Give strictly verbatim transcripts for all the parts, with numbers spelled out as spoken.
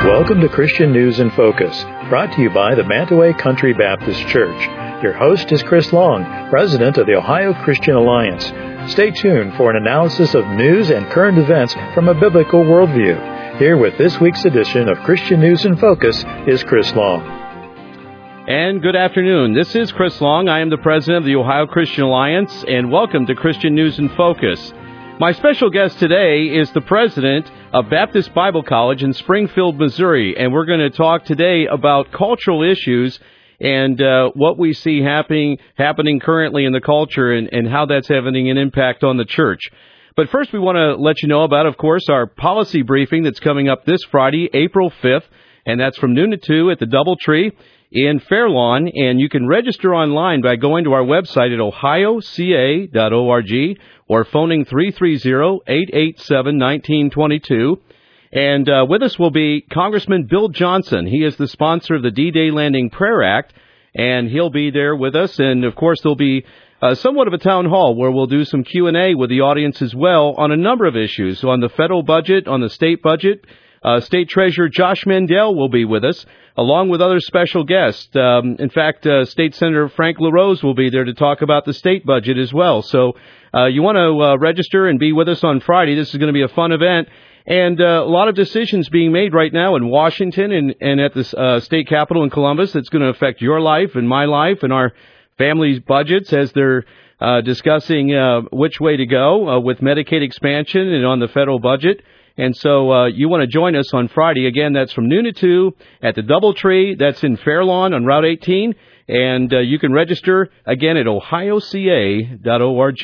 Welcome to Christian News in Focus, brought to you by the Mantaway Country Baptist Church. Your host is Chris Long, president of the Ohio Christian Alliance. Stay tuned for an analysis of news and current events from a biblical worldview. Here with this week's edition of Christian News in Focus is Chris Long. And good afternoon. This is Chris Long. I am the president of the Ohio Christian Alliance, and welcome to Christian News in Focus. My special guest today is the president of Baptist Bible College in Springfield, Missouri, and we're going to talk today about cultural issues and uh, what we see happening happening currently in the culture and, and how that's having an impact on the church. But first, we want to let you know about, of course, our policy briefing that's coming up this Friday, April fifth, and that's from noon to two at the Doubletree in Fairlawn, and you can register online by going to our website at ohio c a dot org or phoning three three zero, eight eight seven, one nine two two. And uh, with us will be Congressman Bill Johnson. He is the sponsor of the D-Day Landing Prayer Act, and he'll be there with us. And, of course, there'll be uh, somewhat of a town hall where we'll do some Q and A with the audience as well on a number of issues, on the federal budget, on the state budget. Uh, State Treasurer Josh Mandel will be with us, along with other special guests. Um, in fact, uh, State Senator Frank LaRose will be there to talk about the state budget as well. So uh, you want to uh, register and be with us on Friday. This is going to be a fun event. And uh, a lot of decisions being made right now in Washington and, and at the uh, state capitol in Columbus that's going to affect your life and my life and our families' budgets as they're uh, discussing uh, which way to go uh, with Medicaid expansion and on the federal budget. And so uh, you want to join us on Friday. Again, that's from noon to two at the Doubletree. That's in Fairlawn on Route eighteen. And uh, you can register, again, at ohio c a dot org.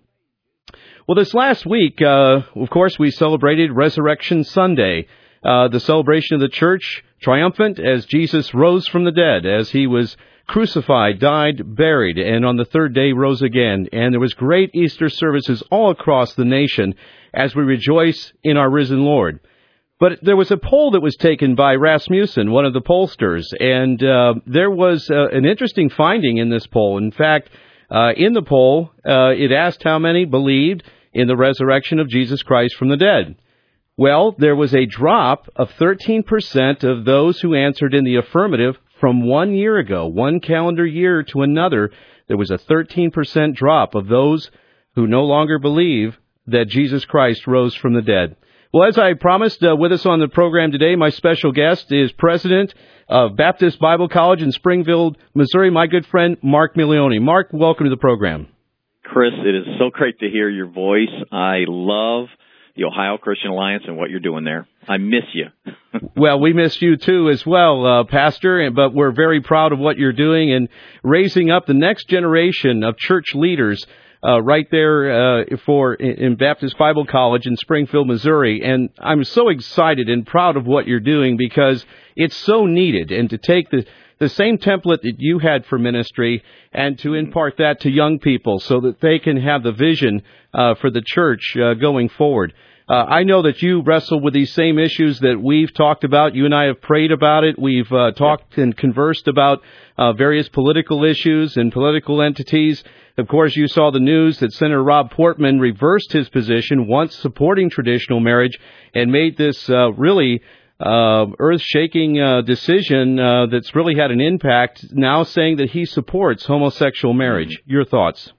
Well, this last week, uh, of course, we celebrated Resurrection Sunday, uh, the celebration of the church triumphant as Jesus rose from the dead, as he was crucified, died, buried, and on the third day rose again. And there was great Easter services all across the nation as we rejoice in our risen Lord. But there was a poll that was taken by Rasmussen, one of the pollsters, and uh, there was uh, an interesting finding in this poll. In fact, uh, in the poll, uh, it asked how many believed in the resurrection of Jesus Christ from the dead. Well, there was a drop of thirteen percent of those who answered in the affirmative from one year ago, one calendar year to another. There was a thirteen percent drop of those who no longer believe that Jesus Christ rose from the dead. Well, as I promised, uh, with us on the program today, my special guest is President of Baptist Bible College in Springfield, Missouri, my good friend, Mark Milioni. Mark, welcome to the program. Chris, it is so great to hear your voice. I love the Ohio Christian Alliance and what you're doing there. I miss you. Well, we miss you too as well, uh, Pastor, but we're very proud of what you're doing and raising up the next generation of church leaders Uh, right there uh, for in Baptist Bible College in Springfield, Missouri. And I'm so excited and proud of what you're doing because it's so needed. And to take the, the same template that you had for ministry and to impart that to young people so that they can have the vision uh, for the church uh, going forward. Uh, I know that you wrestle with these same issues that we've talked about. You and I have prayed about it. We've uh, talked and conversed about uh, various political issues and political entities. Of course, you saw the news that Senator Rob Portman reversed his position, once supporting traditional marriage, and made this uh, really uh, earth-shaking uh, decision uh, that's really had an impact, now saying that he supports homosexual marriage. Your thoughts?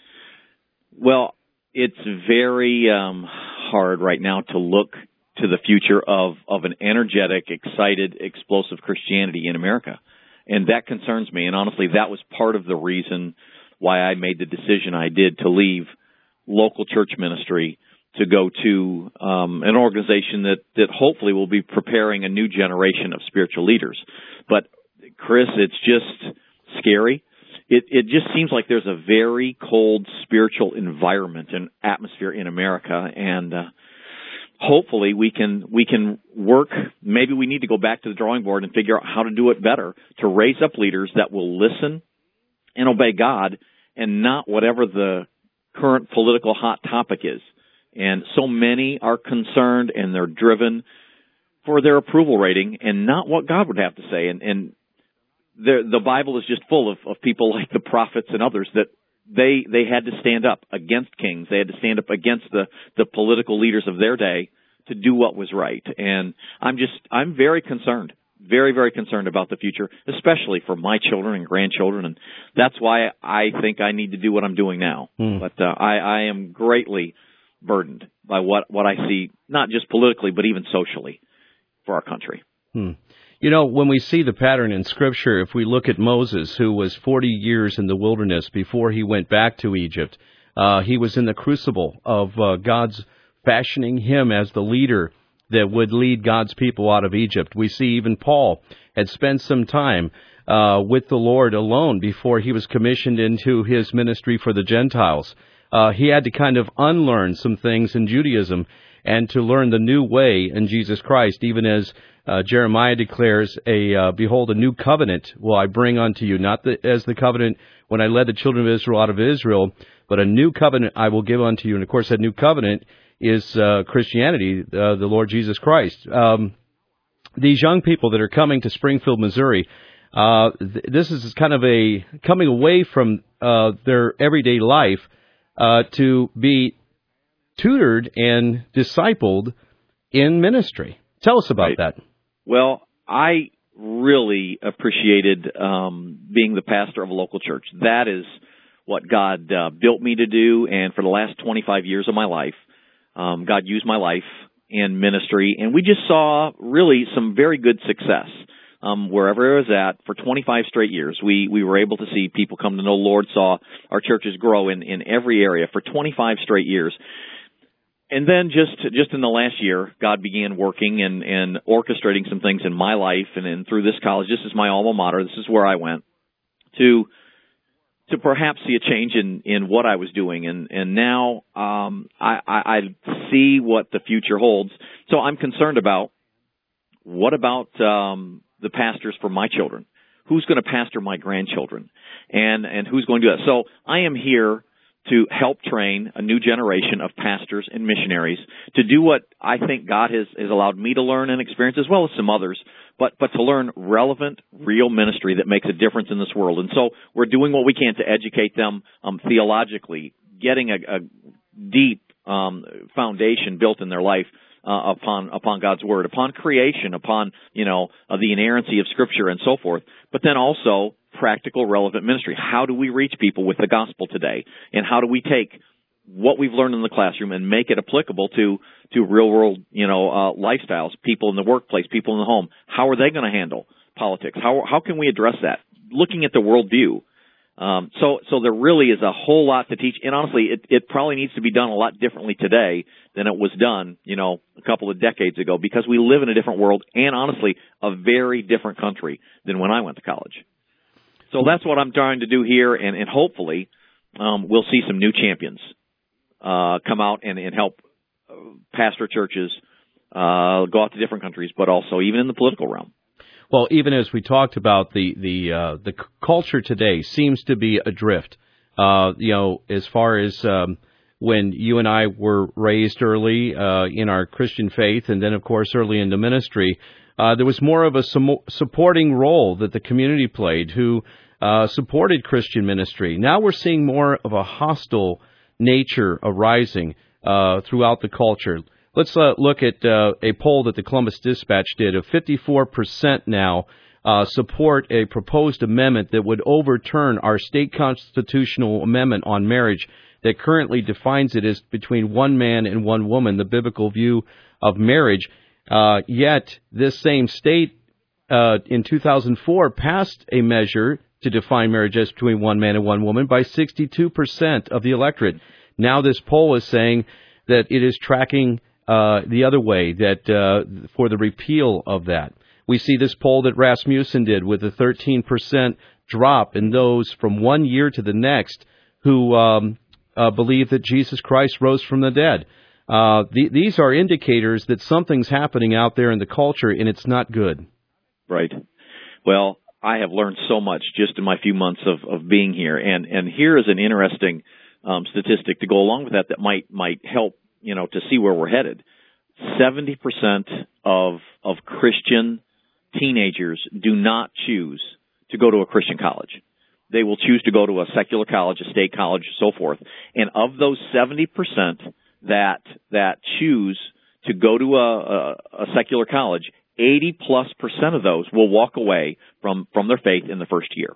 Well, it's very um, hard right now to look to the future of, of an energetic, excited, explosive Christianity in America. And that concerns me. And honestly, that was part of the reason why I made the decision I did to leave local church ministry to go to um, an organization that, that hopefully will be preparing a new generation of spiritual leaders. But, Chris, it's just scary. It, it just seems like there's a very cold spiritual environment and atmosphere in America, and uh, hopefully we can we can work. Maybe we need to go back to the drawing board and figure out how to do it better, to raise up leaders that will listen and obey God and not whatever the current political hot topic is. And so many are concerned and they're driven for their approval rating and not what God would have to say. And, and the Bible is just full of, of people like the prophets and others that they they had to stand up against kings. They had to stand up against the, the political leaders of their day to do what was right. And I'm just, I'm very concerned, very, very concerned about the future, especially for my children and grandchildren. And that's why I think I need to do what I'm doing now. Mm. But uh, I, I am greatly burdened by what, what I see, not just politically, but even socially for our country. Hmm. You know, when we see the pattern in Scripture, if we look at Moses, who was forty years in the wilderness before he went back to Egypt, uh, he was in the crucible of uh, God's fashioning him as the leader that would lead God's people out of Egypt. We see even Paul had spent some time uh, with the Lord alone before he was commissioned into his ministry for the Gentiles. Uh, he had to kind of unlearn some things in Judaism and to learn the new way in Jesus Christ, even as uh, Jeremiah declares, "A uh, behold, a new covenant will I bring unto you, not the, as the covenant when I led the children of Israel out of Israel, but a new covenant I will give unto you." And of course, that new covenant is uh, Christianity, uh, the Lord Jesus Christ. Um, these young people that are coming to Springfield, Missouri, uh, th- this is kind of a coming away from uh, their everyday life uh, to be tutored and discipled in ministry. Tell us about right. that. Well, I really appreciated um, being the pastor of a local church. That is what God uh, built me to do, and for the last twenty-five years of my life, um, God used my life in ministry, and we just saw really some very good success. Um, wherever I was at, for twenty-five straight years, we, we were able to see people come to know the Lord, saw our churches grow in, in every area for twenty-five straight years. And then just just in the last year, God began working and, and orchestrating some things in my life and, and through this college. This is my alma mater. This is where I went to to perhaps see a change in, in what I was doing. And, and now um, I, I, I see what the future holds. So I'm concerned about what about um, the pastors for my children? Who's going to pastor my grandchildren? And, and who's going to do that? So I am here to help train a new generation of pastors and missionaries to do what I think God has, has allowed me to learn and experience, as well as some others, but, but to learn relevant, real ministry that makes a difference in this world. And so we're doing what we can to educate them um, theologically, getting a, a deep um, foundation built in their life uh, upon upon God's Word, upon creation, upon, you know, uh, the inerrancy of Scripture and so forth, but then also practical, relevant ministry. How do we reach people with the gospel today? And how do we take what we've learned in the classroom and make it applicable to, to real world, you know, uh, lifestyles, people in the workplace, people in the home? How are they going to handle politics? How, how can we address that? Looking at the worldview. Um, so, so there really is a whole lot to teach. And honestly, it, it probably needs to be done a lot differently today than it was done, you know, a couple of decades ago, because we live in a different world and honestly, a very different country than when I went to college. So that's what I'm trying to do here, and, and hopefully um, we'll see some new champions uh, come out and, and help pastor churches uh, go out to different countries, but also even in the political realm. Well, even as we talked about, the the uh, the culture today seems to be adrift. Uh, you know, as far as um, when you and I were raised early uh, in our Christian faith, and then, of course, early in the ministry, uh, there was more of a sum- supporting role that the community played, who Uh, supported Christian ministry. Now we're seeing more of a hostile nature arising uh, throughout the culture. Let's uh, look at uh, a poll that the Columbus Dispatch did of fifty-four percent now uh, support a proposed amendment that would overturn our state constitutional amendment on marriage that currently defines it as between one man and one woman, the biblical view of marriage. Uh, yet this same state uh, in two thousand four passed a measure to define marriage as between one man and one woman by sixty-two percent of the electorate. Now this poll is saying that it is tracking uh, the other way, that uh, for the repeal of that. We see this poll that Rasmussen did with a thirteen percent drop in those from one year to the next who um, uh, believe that Jesus Christ rose from the dead. Uh, the, these are indicators that something's happening out there in the culture, and it's not good. Right. Well, I have learned so much just in my few months of, of being here. And, and here is an interesting um, statistic to go along with that that might might help, you know, to see where we're headed. seventy percent of of Christian teenagers do not choose to go to a Christian college. They will choose to go to a secular college, a state college, so forth. And of those seventy percent that that choose to go to a, a, a secular college, eighty plus percent of those will walk away from, from their faith in the first year.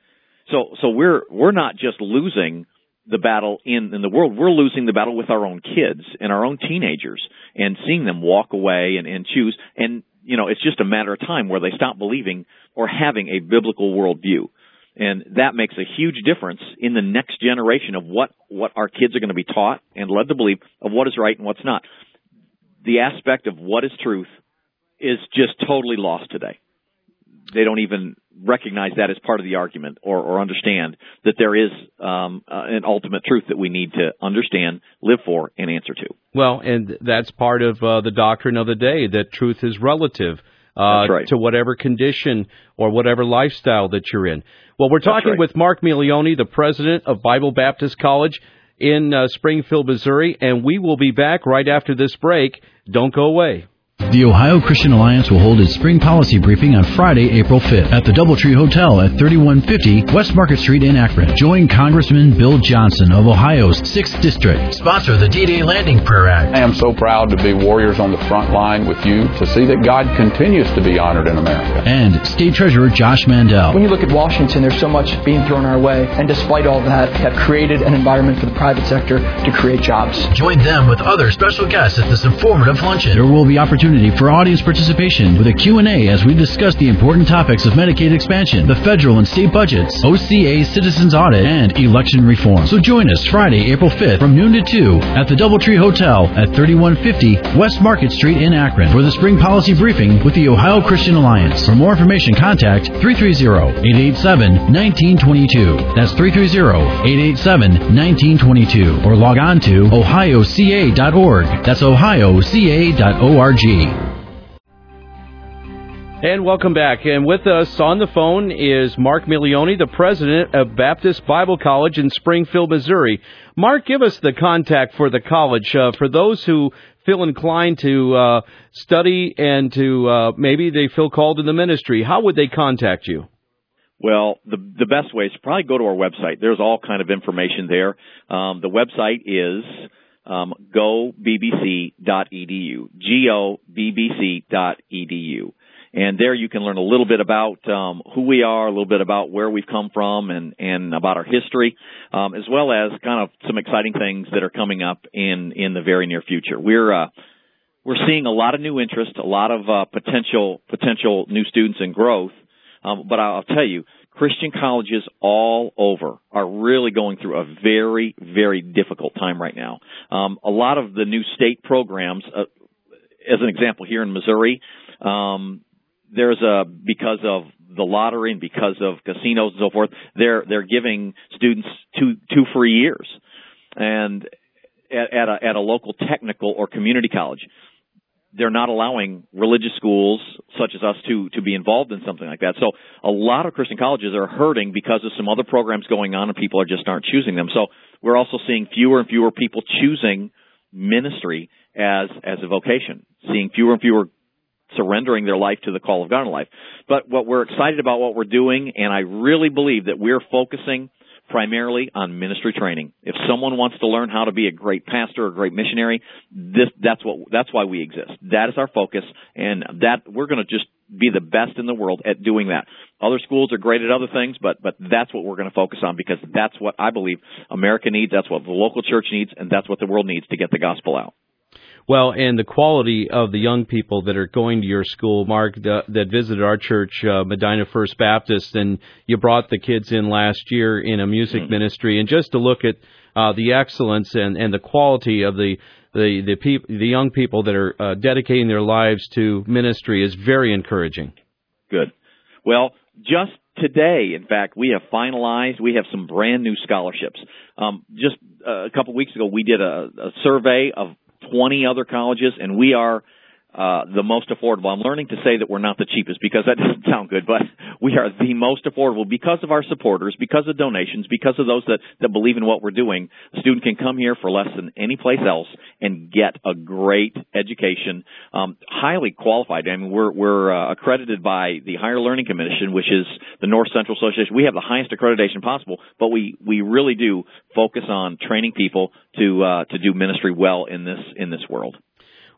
So, so we're, we're not just losing the battle in, in the world, we're losing the battle with our own kids and our own teenagers and seeing them walk away and, and choose. And, you know, it's just a matter of time where they stop believing or having a biblical worldview. And that makes a huge difference in the next generation of what, what our kids are going to be taught and led to believe of what is right and what's not. The aspect of what is truth is just totally lost today. They don't even recognize that as part of the argument or, or understand that there is um, uh, an ultimate truth that we need to understand, live for, and answer to. Well, and that's part of uh, the doctrine of the day, that truth is relative uh, right. to whatever condition or whatever lifestyle that you're in. Well, we're talking right. with Mark Milioni, the president of Bible Baptist College in uh, Springfield, Missouri, and we will be back right after this break. Don't go away. The Ohio Christian Alliance will hold its spring policy briefing on Friday, April fifth at the Doubletree Hotel at thirty-one fifty West Market Street in Akron. Join Congressman Bill Johnson of Ohio's sixth District. Sponsor the D-Day Landing Prayer Act. I am so proud to be warriors on the front line with you to see that God continues to be honored in America. And State Treasurer Josh Mandel. When you look at Washington, there's so much being thrown our way, and despite all that, have created an environment for the private sector to create jobs. Join them with other special guests at this informative luncheon. There will be opportunity for audience participation with a Q and A as we discuss the important topics of Medicaid expansion, the federal and state budgets, O C A citizens audit, and election reform. So join us Friday, April fifth from noon to two at the Doubletree Hotel at thirty-one fifty West Market Street in Akron for the spring policy briefing with the Ohio Christian Alliance. For more information, contact three three zero, eight eight seven, one nine two two. That's three three zero, eight eight seven, one nine two two. Or log on to ohio c a dot org. That's ohio c a dot org. And welcome back. And with us on the phone is Mark Milioni, the president of Baptist Bible College in Springfield, Missouri. Mark, give us the contact for the college. Uh, for those who feel inclined to uh, study and to uh, maybe they feel called to the ministry, how would they contact you? Well, the the best way is to probably go to our website. There's all kind of information there. Um, the website is um, go b b c dot e d u, G O B B C dot E D U. And there you can learn a little bit about um, who we are, a little bit about where we've come from, and, and about our history, um, as well as kind of some exciting things that are coming up in, in the very near future. We're uh, we're seeing a lot of new interest, a lot of uh, potential potential new students and growth. Um, but I'll tell you, Christian colleges all over are really going through a very, very difficult time right now. Um, a lot of the new state programs, uh, as an example, here in Missouri, um, there's a, because of the lottery and because of casinos and so forth, they're, they're giving students two, two free years. And at, at a, at a local technical or community college, they're not allowing religious schools such as us to, to be involved in something like that. So a lot of Christian colleges are hurting because of some other programs going on and people are just aren't choosing them. So we're also seeing fewer and fewer people choosing ministry as, as a vocation, seeing fewer and fewer surrendering their life to the call of God in life. But what we're excited about what we're doing, and I really believe that we're focusing primarily on ministry training. If someone wants to learn how to be a great pastor or a great missionary, this that's what that's why we exist. That is our focus, and that we're going to just be the best in the world at doing that. Other schools are great at other things, but but that's what we're going to focus on, because that's what I believe America needs, that's what the local church needs, and that's what the world needs to get the gospel out. Well, and the quality of the young people that are going to your school, Mark, the, that visited our church, uh, Medina First Baptist, and you brought the kids in last year in a music mm-hmm. ministry, and just to look at uh, the excellence and, and the quality of the the the, peop- the young people that are uh, dedicating their lives to ministry is very encouraging. Good. Well, just today, in fact, we have finalized, we have some brand new scholarships. Um, just uh, a couple weeks ago, we did a, a survey of twenty other colleges, and we are uh the most affordable. I'm learning to say that we're not the cheapest, because that doesn't sound good, but we are the most affordable because of our supporters, because of donations, because of those that, that believe in what we're doing. A student can come here for less than any place else and get a great education, um, highly qualified. I mean, we're, we're uh, accredited by the Higher Learning Commission, which is the North Central Association. We have the highest accreditation possible, but we, we really do focus on training people to uh, to do ministry well in this in this world.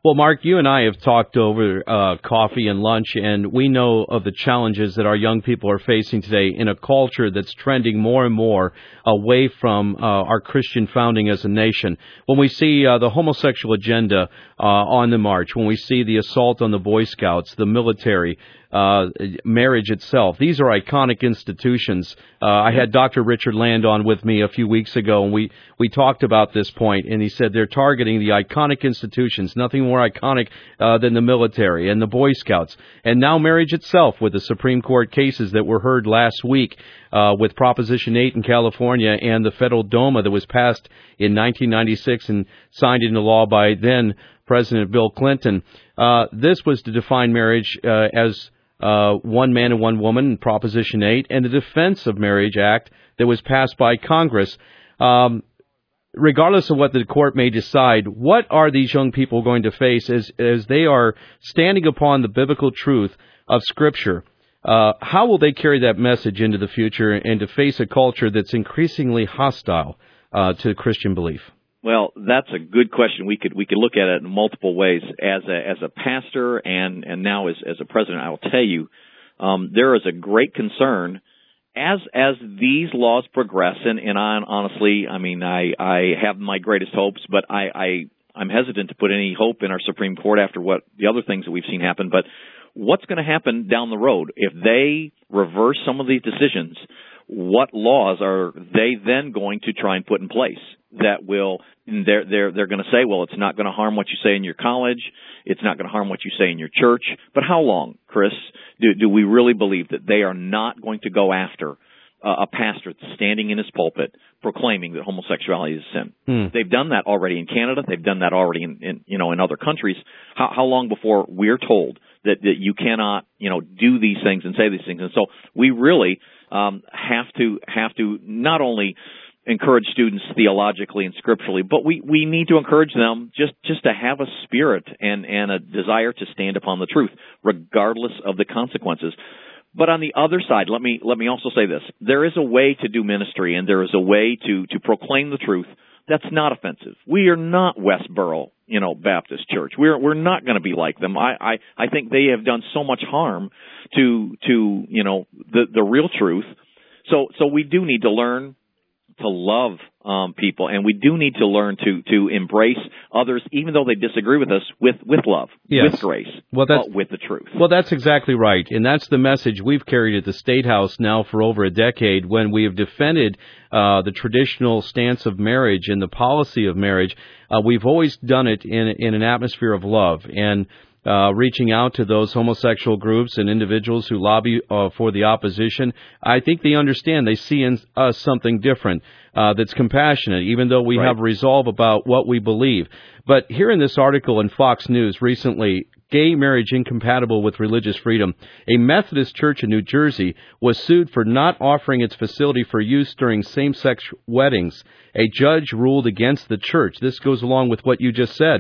Well, Mark, you and I have talked over uh, coffee and lunch, and we know of the challenges that our young people are facing today in a culture that's trending more and more away from uh, our Christian founding as a nation. When we see uh, the homosexual agenda uh, on the march, when we see the assault on the Boy Scouts, the military, Uh, marriage itself. These are iconic institutions. Uh, I had Doctor Richard Land on with me a few weeks ago, and we, we talked about this point, and he said they're targeting the iconic institutions, nothing more iconic uh, than the military and the Boy Scouts. And now marriage itself, with the Supreme Court cases that were heard last week uh, with Proposition eight in California and the federal DOMA that was passed in nineteen ninety-six and signed into law by then President Bill Clinton. Uh, this was to define marriage uh, as Uh, one man and one woman, Proposition eight, and the Defense of Marriage Act that was passed by Congress. Um, regardless of what the court may decide, what are these young people going to face as, as they are standing upon the biblical truth of Scripture? Uh, how will they carry that message into the future and to face a culture that's increasingly hostile uh, to Christian belief? Well, that's a good question. We could we could look at it in multiple ways. As a as a pastor and and now as as a president, I will tell you, um, there is a great concern as as these laws progress. And and I, honestly, I mean, I I have my greatest hopes, but I, I I'm hesitant to put any hope in our Supreme Court after what the other things that we've seen happen. But what's going to happen down the road if they reverse some of these decisions? What laws are they then going to try and put in place that will they're they're they're going to say, well, it's not going to harm what you say in your college, it's not going to harm what you say in your church. But how long, Chris, do do we really believe that they are not going to go after uh, a pastor standing in his pulpit proclaiming that homosexuality is a sin? Hmm. They've done that already in Canada. They've done that already in, in you know in other countries. How how long before we're told that that you cannot you know do these things and say these things? And so we really um, have to have to not only encourage students theologically and scripturally, but we, we need to encourage them just, just to have a spirit and, and a desire to stand upon the truth, regardless of the consequences. But on the other side, let me let me also say this. There is a way to do ministry, and there is a way to, to proclaim the truth that's not offensive. We are not Westboro, you know, Baptist Church. We're we're not going to be like them. I, I, I think they have done so much harm to to you know the the real truth. So so we do need to learn to love um, people, and we do need to learn to to embrace others, even though they disagree with us, with with love, yes. with grace, well, that's, but with the truth. Well, that's exactly right, and that's the message we've carried at the State House now for over a decade, when we have defended uh, the traditional stance of marriage and the policy of marriage. Uh, we've always done it in in an atmosphere of love, and Uh, reaching out to those homosexual groups and individuals who lobby uh, for the opposition. I think they understand. They see in us something different uh, that's compassionate, even though we right. have resolve about what we believe. But here in this article in Fox News recently, Gay Marriage Incompatible with Religious Freedom, a Methodist church in New Jersey was sued for not offering its facility for use during same-sex weddings. A judge ruled against the church. This goes along with what you just said.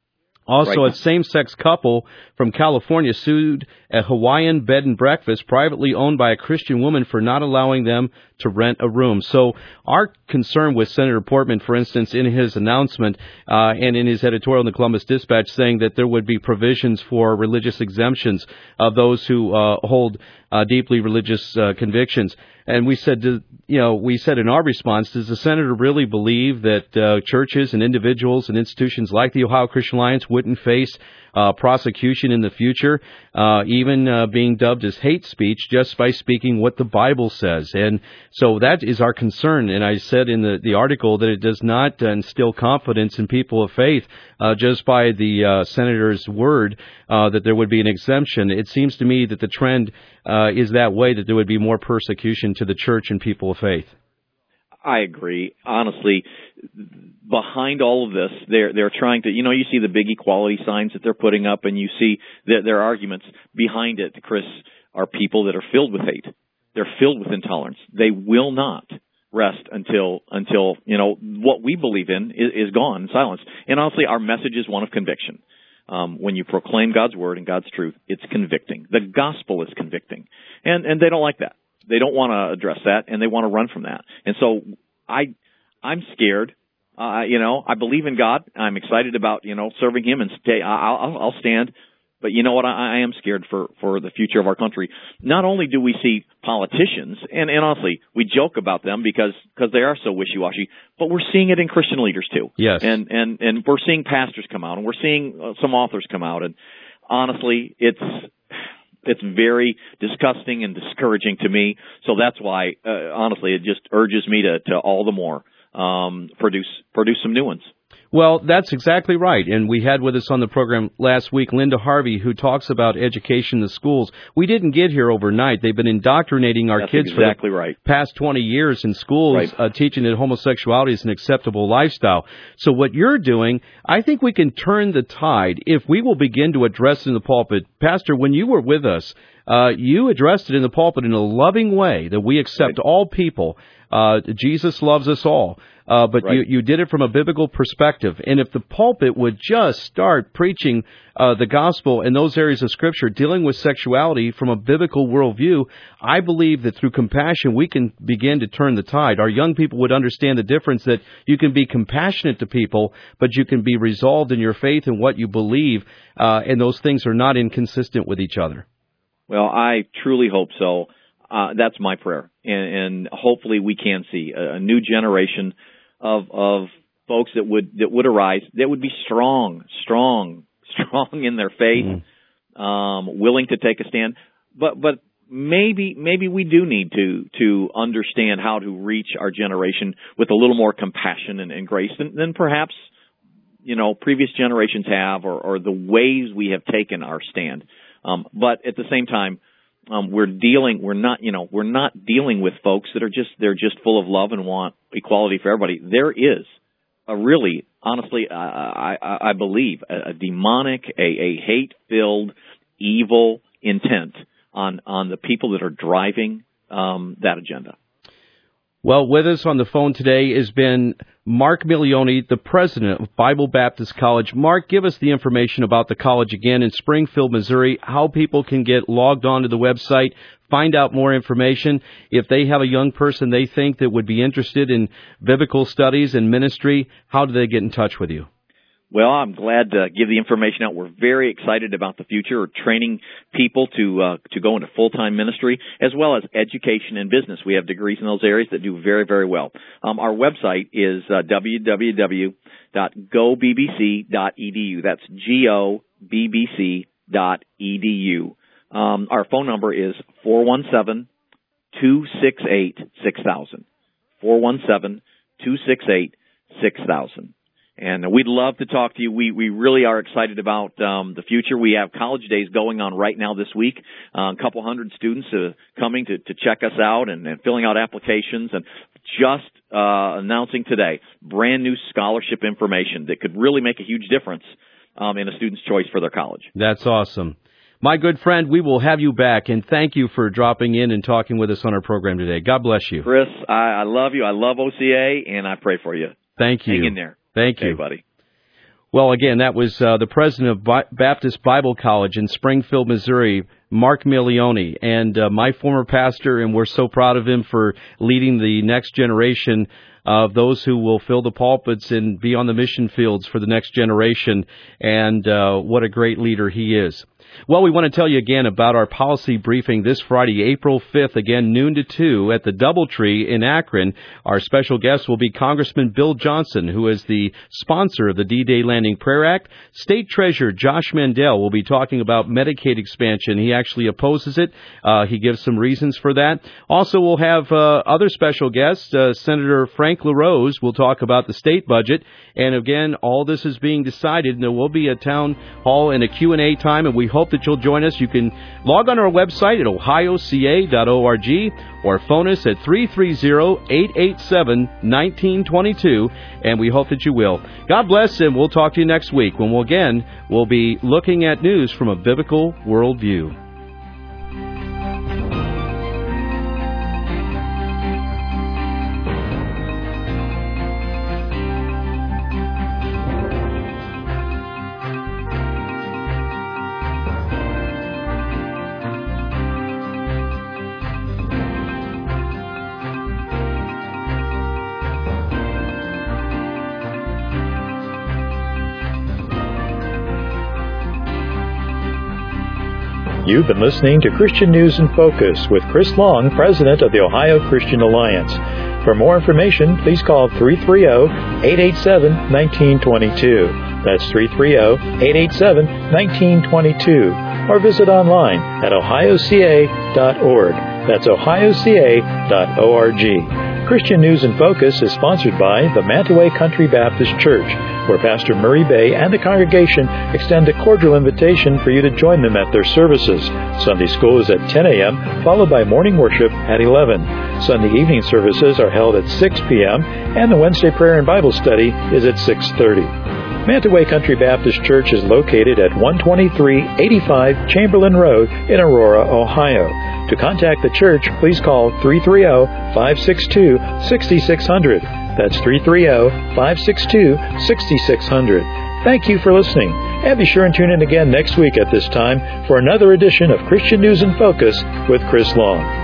Also, right. a same-sex couple from California sued a Hawaiian bed and breakfast privately owned by a Christian woman for not allowing them to rent a room. So our concern with Senator Portman, for instance, in his announcement uh, and in his editorial in the Columbus Dispatch, saying that there would be provisions for religious exemptions of those who uh, hold uh, deeply religious uh, convictions. And we said, you know, we said in our response, does the senator really believe that uh, churches and individuals and institutions like the Ohio Christian Alliance wouldn't face uh, prosecution in the future, uh, even uh, being dubbed as hate speech just by speaking what the Bible says? And so that is our concern. And I said in the, the article that it does not instill confidence in people of faith uh, just by the uh, senator's word uh, that there would be an exemption. It seems to me that the trend uh, is that way, that there would be more persecution to the church and people of faith. I agree. Honestly, behind all of this, they're they're trying to, you know, you see the big equality signs that they're putting up, and you see that their arguments behind it, Chris, are people that are filled with hate. They're filled with intolerance. They will not rest until until you know what we believe in is, is gone in silence. And honestly, our message is one of conviction. Um, when you proclaim God's word and God's truth, it's convicting. The gospel is convicting, and and they don't like that. They don't want to address that, and they want to run from that. And so I, I'm scared Uh, you know, I believe in God. I'm excited about, you know, serving Him and stay. I'll, I'll, I'll stand. But you know what? I, I am scared for, for the future of our country. Not only do we see politicians, and, and honestly, we joke about them because, because they are so wishy-washy, but we're seeing it in Christian leaders too. Yes. And, and, and we're seeing pastors come out, and we're seeing uh, some authors come out, and honestly, it's, it's very disgusting and discouraging to me. So that's why, uh, honestly, it just urges me to, to all the more, um, produce, produce some new ones. Well, that's exactly right. And we had with us on the program last week Linda Harvey, who talks about education in the schools. We didn't get here overnight. They've been indoctrinating our that's kids exactly for the right. past twenty years in schools, right. uh, teaching that homosexuality is an acceptable lifestyle. So what you're doing, I think we can turn the tide if we will begin to address it in the pulpit. Pastor, when you were with us, uh, you addressed it in the pulpit in a loving way that we accept right. all people. Uh, Jesus loves us all. Uh, but right. you, you did it from a biblical perspective. And if the pulpit would just start preaching uh, the gospel in those areas of Scripture, dealing with sexuality from a biblical worldview, I believe that through compassion we can begin to turn the tide. Our young people would understand the difference that you can be compassionate to people, but you can be resolved in your faith and what you believe, uh, and those things are not inconsistent with each other. Well, I truly hope so. Uh, that's my prayer. And, and hopefully we can see a, a new generation of of folks that would that would arise, that would be strong, strong, strong in their faith, mm. um, willing to take a stand. But but maybe maybe we do need to to understand how to reach our generation with a little more compassion and, and grace than, than perhaps you know previous generations have, or, or the ways we have taken our stand. Um, but at the same time, Um, we're dealing, we're not, you know, we're not dealing with folks that are just, they're just full of love and want equality for everybody. There is a really, honestly, uh, I, I believe, a, a demonic, a, a hate-filled, evil intent on, on the people that are driving um, that agenda. Well, with us on the phone today has been Mark Milioni, the president of Bible Baptist College. Mark, give us the information about the college again in Springfield, Missouri, how people can get logged onto the website, find out more information. If they have a young person they think that would be interested in biblical studies and ministry, how do they get in touch with you? Well, I'm glad to give the information out. We're very excited about the future of training people to uh, to go into full-time ministry, as well as education and business. We have degrees in those areas that do very, very well. Um, our website is uh, w w w dot go b b c dot e d u. That's G O B B C dot E D U. Um, our phone number is four one seven, two six eight, six thousand. four one seven, two six eight, six thousand. And we'd love to talk to you. We we really are excited about um, the future. We have college days going on right now this week. Uh, a couple hundred students uh, coming to, to check us out and, and filling out applications. And just uh, announcing today brand new scholarship information that could really make a huge difference um, in a student's choice for their college. That's awesome. My good friend, we will have you back, and thank you for dropping in and talking with us on our program today. God bless you. Chris, I, I love you. I love O C A, and I pray for you. Thank you. Hang in there. Thank you. Hey, buddy. Well, again, that was uh, the president of Bi- Baptist Bible College in Springfield, Missouri, Mark Milioni, and uh, my former pastor, and we're so proud of him for leading the next generation of those who will fill the pulpits and be on the mission fields for the next generation, and uh, what a great leader he is. Well, we want to tell you again about our policy briefing this Friday, April fifth, again, noon to two at the Doubletree in Akron. Our special guest will be Congressman Bill Johnson, who is the sponsor of the D-Day Landing Prayer Act. State Treasurer Josh Mandel will be talking about Medicaid expansion. He actually opposes it. Uh, he gives some reasons for that. Also, we'll have uh, other special guests. Uh, Senator Frank LaRose will talk about the state budget. And again, all this is being decided, and there will be a town hall and a Q and A time, and we hope that you'll join us. You can log on our website at ohio c a dot org or phone us at three three zero, eight eight seven, one nine two two, and we hope that you will. God bless, and we'll talk to you next week when we'll again we'll be looking at news from a biblical worldview. You've been listening to Christian News in Focus with Chris Long, President of the Ohio Christian Alliance. For more information, please call three three zero, eight eight seven, one nine two two. That's three three zero, eight eight seven, one nine two two. Or visit online at ohio c a dot org. That's ohio c a dot org. Christian News in Focus is sponsored by the Mantaway Country Baptist Church, where Pastor Murray Bay and the congregation extend a cordial invitation for you to join them at their services. Sunday school is at ten a.m., followed by morning worship at eleven. Sunday evening services are held at six p.m., and the Wednesday prayer and Bible study is at six thirty. Mantaway Country Baptist Church is located at one twenty-three eighty-five Chamberlain Road in Aurora, Ohio. To contact the church, please call three three zero, five six two, six six zero zero. That's three three zero, five six two, six six zero zero. Thank you for listening, and be sure and tune in again next week at this time for another edition of Christian News in Focus with Chris Long.